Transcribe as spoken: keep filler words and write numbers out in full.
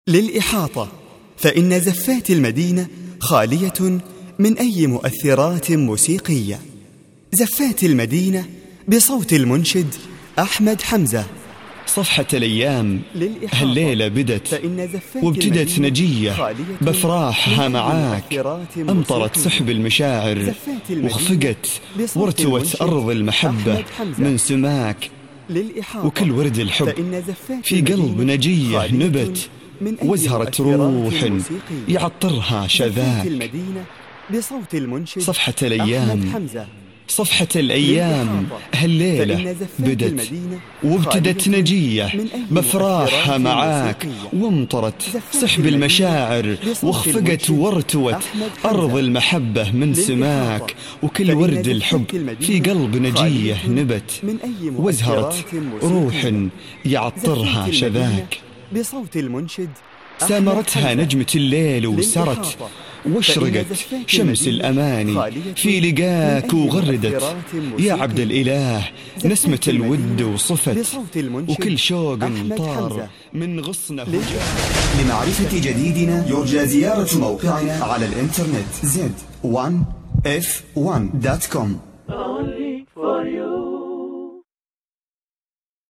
للإحاطة، فإن زفات المدينة خالية من أي مؤثرات موسيقية. زفات المدينة بصوت المنشد أحمد حمزة. صفحة الأيام هالليلة بدت وابتدت نجية بفراحها معاك، أمطرت سحب المشاعر وخفقت وارتوت أرض المحبة من سماك، وكل ورد الحب في قلب نجية نبت وازهرت روح يعطرها شذاك. صفحة الأيام صفحة الأيام هالليلة بدت وابتدت نجية بفراحها معاك، وامطرت سحب المشاعر وخفقت وارتوت أرض المحبة من سماك، وكل ورد الحب في قلب نجية نبت وازهرت روح يعطرها شذاك. سامرتها نجمة الليل وسرت واشرقت شمس الأماني في لقاك، وغردت يا عبد الإله نسمة الود وصفت، وكل شوق طار من غصنه وجاء. لمعرفة جديدنا يرجى زيارة موقعنا على الإنترنت زد وان اف وان دوت كوم.